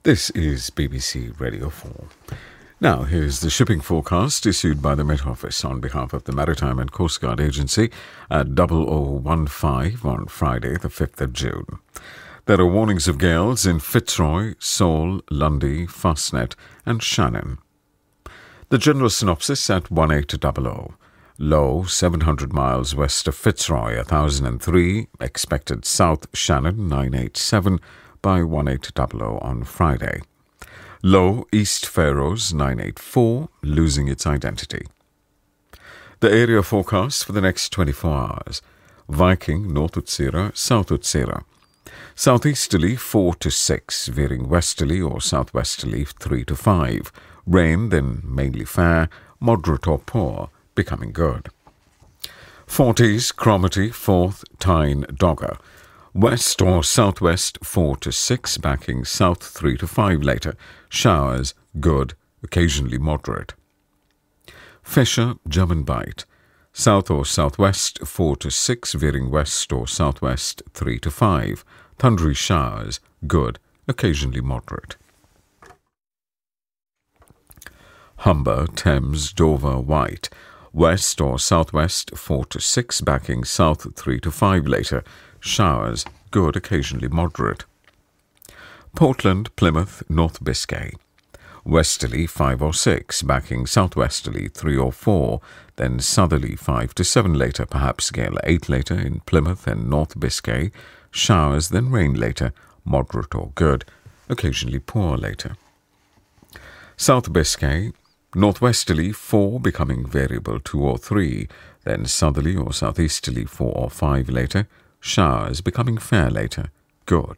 This is BBC Radio 4. Now, here's the shipping forecast issued by the Met Office on behalf of the Maritime and Coast Guard Agency at 0015 on Friday, the 5th of June. There are warnings of gales in Fitzroy, Seoul, Lundy, Fastnet and Shannon. The general synopsis at 1800. Low 700 miles west of Fitzroy, 1003, expected south Shannon 987 by 1800 on Friday. Low East Faroes 984, losing its identity. The area forecast for the next 24 hours. Viking, North Utsira, South Utsira. Southeasterly 4 to 6, veering westerly or southwesterly 3 to 5. Rain, then mainly fair, moderate or poor, becoming good. 40s, Cromarty, 4th, Tyne, Dogger. West or southwest 4 to 6, backing south 3 to 5 later. Showers, good, occasionally moderate. Fisher, German Bight. South or southwest 4 to 6, veering west or southwest 3 to 5. Thundery showers, good, occasionally moderate. Humber, Thames, Dover, White. West or southwest 4 to 6, backing south 3 to 5 later. Showers, good, occasionally moderate. Portland, Plymouth, North Biscay. Westerly 5 or 6, backing southwesterly 3 or 4, then southerly 5 to 7 later, perhaps gale 8 later in Plymouth and North Biscay. Showers, then rain later, moderate or good, occasionally poor later. South Biscay, northwesterly 4, becoming variable 2 or 3, then southerly or southeasterly 4 or 5 later. Showers, becoming fair later, good.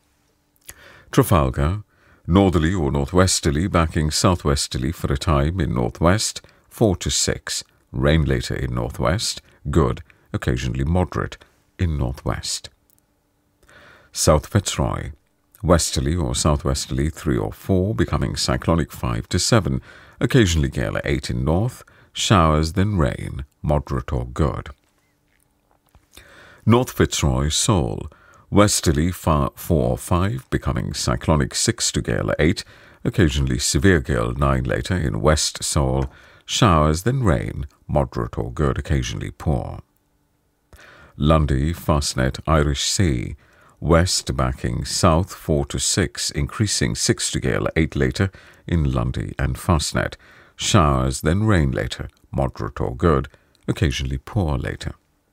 Trafalgar, northerly or northwesterly, backing southwesterly for a time in northwest, 4 to 6, rain later in northwest, good, occasionally moderate in northwest. South Fitzroy, westerly or southwesterly 3 or 4, becoming cyclonic 5 to 7, occasionally gale 8 in north, showers then rain, moderate or good. North Fitzroy, Seoul, westerly 4 or 5, becoming cyclonic 6 to gale 8, occasionally severe gale 9 later in West Seoul, showers then rain, moderate or good, occasionally poor. Lundy, Fastnet, Irish Sea, west backing south 4 to 6, increasing 6 to gale 8 later in Lundy and Fastnet, showers then rain later, moderate or good, occasionally poor later.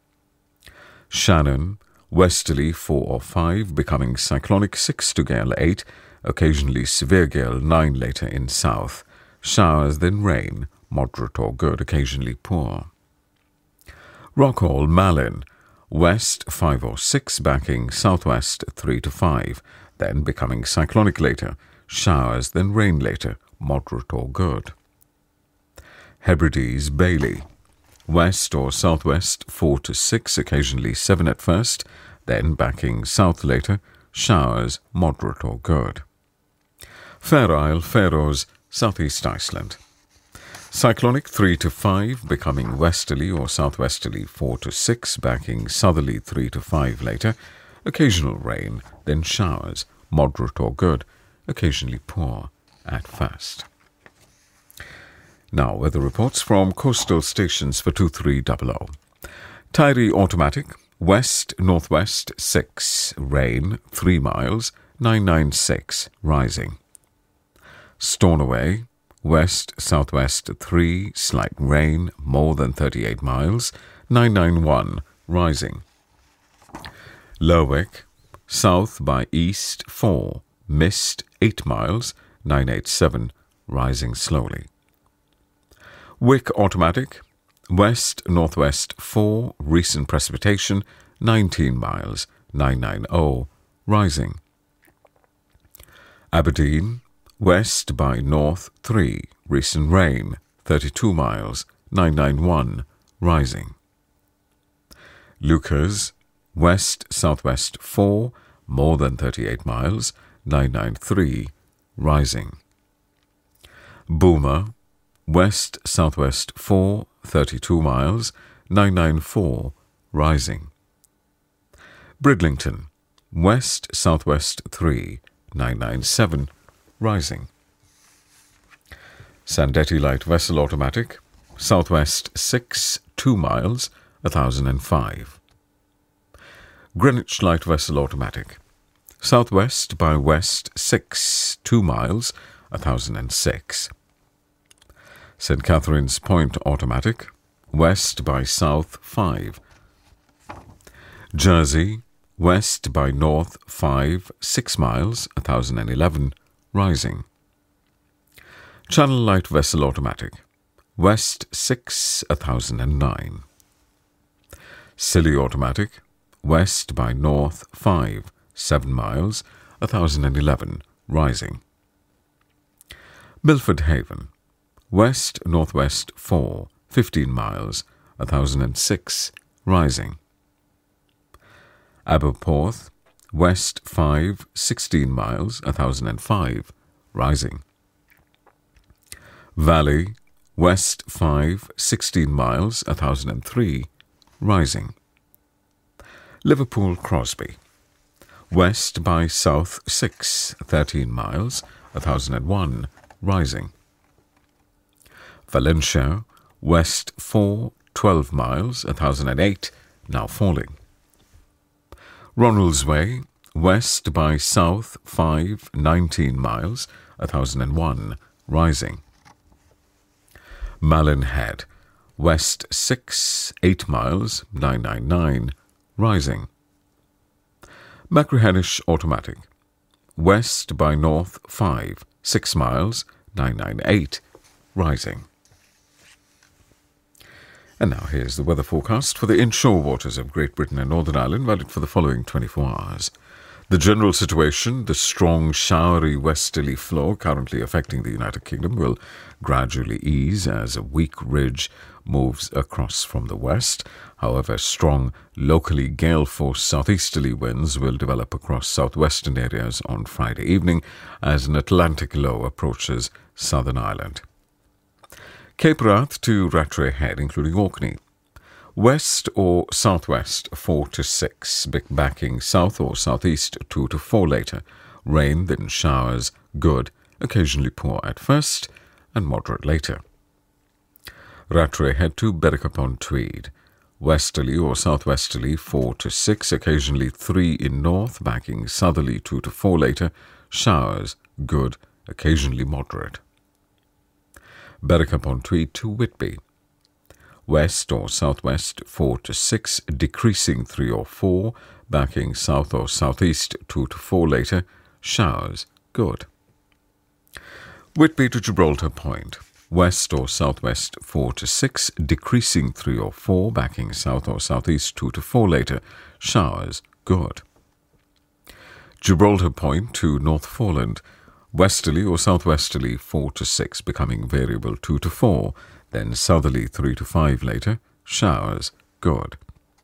Shannon, westerly 4 or 5, becoming cyclonic 6 to gale 8, occasionally severe gale 9 later in south. Showers then rain, moderate or good, occasionally poor. Rockall, Malin, west 5 or 6, backing southwest 3 to 5, then becoming cyclonic later. Showers then rain later, moderate or good. Hebrides, Bailey, west or southwest 4 to 6, occasionally 7 at first, then backing south later, showers moderate or good. Fair Isle, Faroes, southeast Iceland. Cyclonic 3 to 5, becoming westerly or southwesterly 4 to 6, backing southerly 3 to 5 later, occasional rain, then showers, moderate or good, occasionally poor at first. Now, weather reports from coastal stations for 2300. Tyrie automatic, west-northwest 6, rain 3 miles, 996, rising. Stornoway, west-southwest 3, slight rain, more than 38 miles, 991, rising. Lerwick, south by east 4, mist 8 miles, 987, rising slowly. Wick automatic, west-northwest 4, recent precipitation 19 miles, 990, rising. Aberdeen, west by north 3, recent rain 32 miles, 991, rising. Lucas, west-southwest 4, more than 38 miles, 993, rising. Boomer, west-southwest 4, 32 miles, 994, rising. Bridlington, west-southwest 3, 997, rising. Sandetti Light Vessel Automatic, southwest 6, 2 miles, 1005. Greenwich Light Vessel Automatic, southwest by west 6, 2 miles, 1006. St. Catherine's Point Automatic, west by south 5. Jersey, west by north 5, 6 miles, 1011, rising. Channel Light Vessel Automatic, west 6, 1009. Scilly Automatic, west by north 5, 7 miles, 1011, rising. Milford Haven, west-northwest 4, 15 miles, 1006, rising. Aberporth, west 5, 16 miles, 1005, rising. Valley, west 5, 16 miles, 1003, rising. Liverpool Crosby, west by south 6, 13 miles, 1001, rising. Valencia, west 4, 12 miles, 1008, now falling. Ronaldsway, west by south 5, 19 miles, 1001, rising. Malin Head, west 6, 8 miles, 999, rising. Machrihanish Automatic, west by north 5, 6 miles, 998, rising. And now here's the weather forecast for the inshore waters of Great Britain and Northern Ireland, valid for the following 24 hours. The general situation, the strong, showery westerly flow currently affecting the United Kingdom, will gradually ease as a weak ridge moves across from the west. However, strong, locally gale-force southeasterly winds will develop across southwestern areas on Friday evening as an Atlantic low approaches Southern Ireland. Cape Wrath to Rattray Head, including Orkney. West or southwest 4 to 6, backing south or southeast 2 to 4 later. Rain, then showers, good, occasionally poor at first and moderate later. Rattray Head to Berwick-upon-Tweed. Westerly or southwesterly 4 to 6, occasionally 3 in north, backing southerly 2 to 4 later. Showers, good, occasionally moderate. Berwick-upon-Tweed to Whitby. West or southwest 4 to 6, decreasing 3 or 4, backing south or southeast 2 to 4 later. Showers, good. Whitby to Gibraltar Point. West or southwest 4 to 6, decreasing 3 or 4, backing south or southeast 2 to 4 later. Showers, good. Gibraltar Point to North Foreland. Westerly or southwesterly 4 to 6, becoming variable 2 to 4, then southerly 3 to 5 later. Showers, good.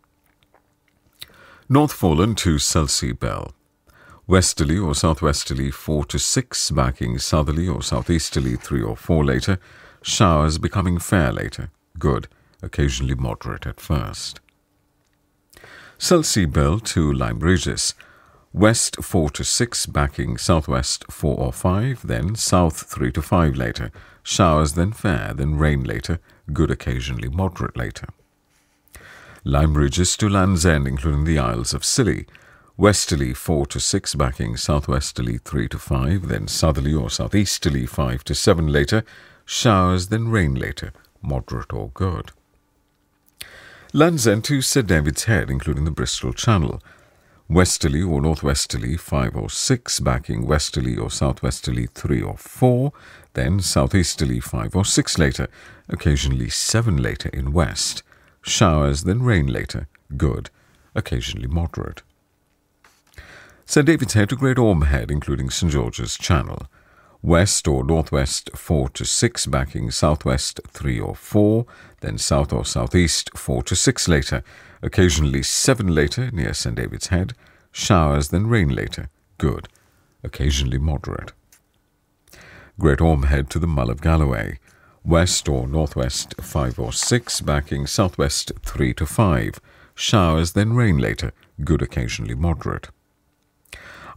North Foreland to Selsey Bell. Westerly or southwesterly 4 to 6, backing southerly or southeasterly 3 or 4 later. Showers becoming fair later, good, occasionally moderate at first. Selsey Bell to Lyme Regis. West 4 to 6, backing southwest 4 or 5, then south 3 to 5 later. Showers, then fair, then rain later, good, occasionally moderate later. Lyme Regis to Land's End, including the Isles of Scilly. Westerly 4 to 6, backing southwesterly 3 to 5, then southerly or southeasterly 5 to 7 later. Showers, then rain later, moderate or good. Land's End to St. David's Head, including the Bristol Channel. Westerly or northwesterly 5 or 6, backing westerly or southwesterly 3 or 4, then southeasterly 5 or 6 later, occasionally 7 later in west. Showers, then rain later, good, occasionally moderate. St. David's Head to Great Orme Head, including St. George's Channel. West or northwest 4 to 6, backing southwest 3 or 4, then south or southeast 4 to 6 later, occasionally 7 later near St. David's Head. Showers, then rain later, good, occasionally moderate. Great Orme Head to the Mull of Galloway. West or northwest 5 or 6, backing southwest 3 to 5. Showers, then rain later, good, occasionally moderate.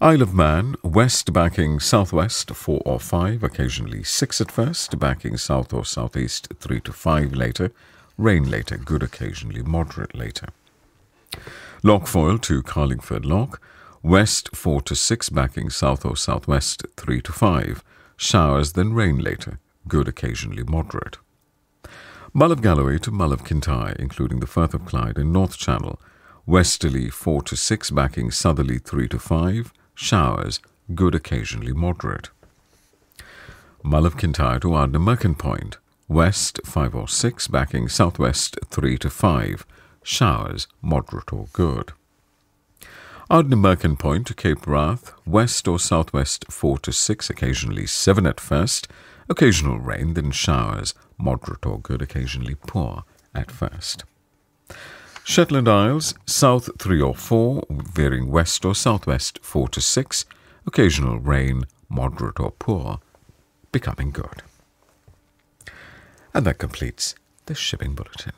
Isle of Man, west backing southwest 4 or 5, occasionally 6 at first, backing south or southeast 3 to 5 later, rain later, good occasionally, moderate later. Loch Foyle to Carlingford Loch, west 4 to 6, backing south or southwest 3 to 5, showers then rain later, good occasionally, moderate. Mull of Galloway to Mull of Kintyre, including the Firth of Clyde and North Channel, westerly 4 to 6, backing southerly 3 to 5, showers, good occasionally, moderate. Mull of Kintyre to Ardnamurchan Point, west 5 or 6, backing southwest 3 to 5, showers, moderate or good. Ardnamurchan Point to Cape Wrath, west or southwest 4 to 6, occasionally 7 at first, occasional rain, then showers, moderate or good, occasionally poor at first. Shetland Isles, south 3 or 4, veering west or southwest 4 to 6, occasional rain, moderate or poor, becoming good. And that completes the Shipping Bulletin.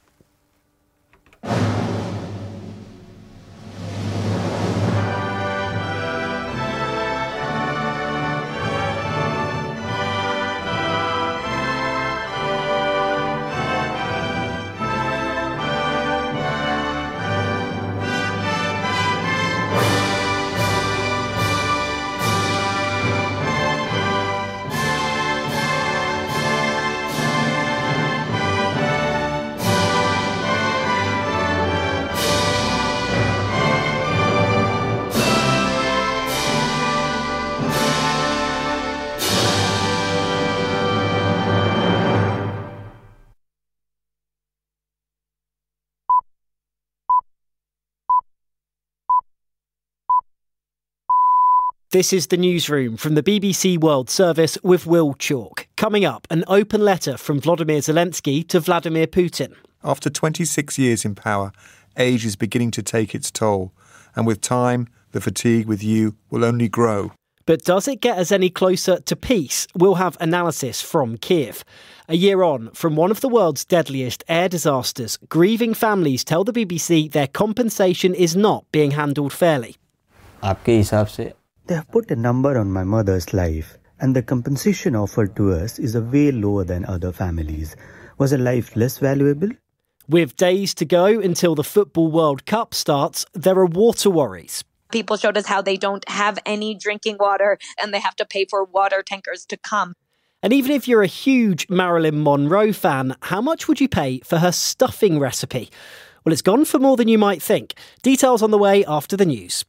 This is the newsroom from the BBC World Service with Will Chalk. Coming up, an open letter from Volodymyr Zelensky to Vladimir Putin. After 26 years in power, age is beginning to take its toll. And with time, the fatigue with you will only grow. But does it get us any closer to peace? We'll have analysis from Kiev. A year on from one of the world's deadliest air disasters, grieving families tell the BBC their compensation is not being handled fairly. They have put a number on my mother's life, and the compensation offered to us is a way lower than other families. Was her life less valuable? With days to go until the Football World Cup starts, there are water worries. People showed us how they don't have any drinking water and they have to pay for water tankers to come. And even if you're a huge Marilyn Monroe fan, how much would you pay for her stuffing recipe? Well, it's gone for more than you might think. Details on the way after the news.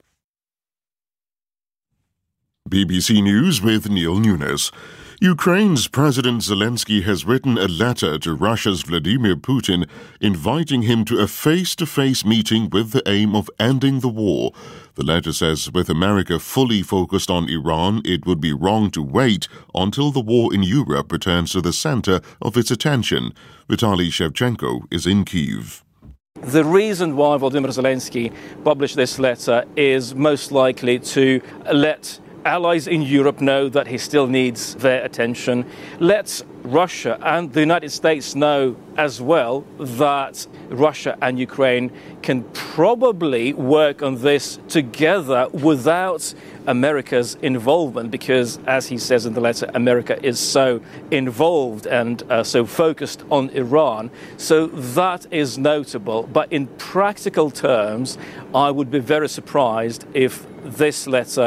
BBC News with Neil Nunes. Ukraine's President Zelensky has written a letter to Russia's Vladimir Putin inviting him to a face-to-face meeting with the aim of ending the war. The letter says with America fully focused on Iran, it would be wrong to wait until the war in Europe returns to the center of its attention. Vitaly Shevchenko is in Kyiv. The reason why Volodymyr Zelensky published this letter is most likely to let allies in Europe know that he still needs their attention. Let Russia and the United States know as well that Russia and Ukraine can probably work on this together without America's involvement, because, as he says in the letter, America is so involved and so focused on Iran. So that is notable. But in practical terms, I would be very surprised if this letter